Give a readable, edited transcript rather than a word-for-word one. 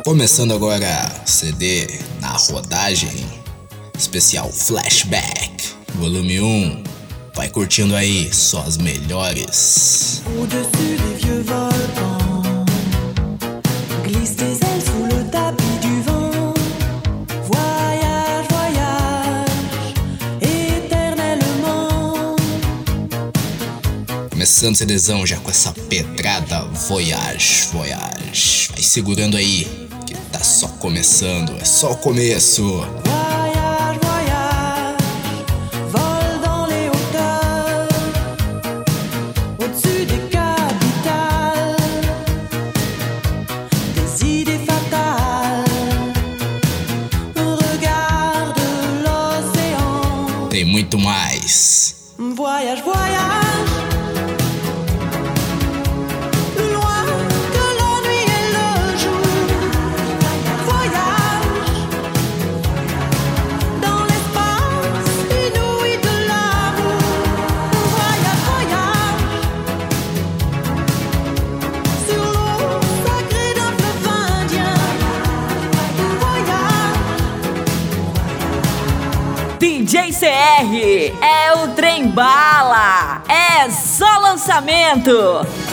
Começando agora, CD na rodagem, especial Flashback, volume 1. Vai curtindo aí, só as melhores. Au-dessus des vieux volcans, glisse tes ailes sous le tapis du vent. Voyage, voyage, éternellement. Começando o CDzão já com essa pedrada, Voyage, voyage. Vai segurando aí, que tá só começando, é só o começo. Voyage, voyage, vole dans les hauteurs, au-dessus des capitales, des idées fatales. Regarde l'océan. Tem muito mais. Voyage, voyage. DJ CR é o trem bala, é só lançamento.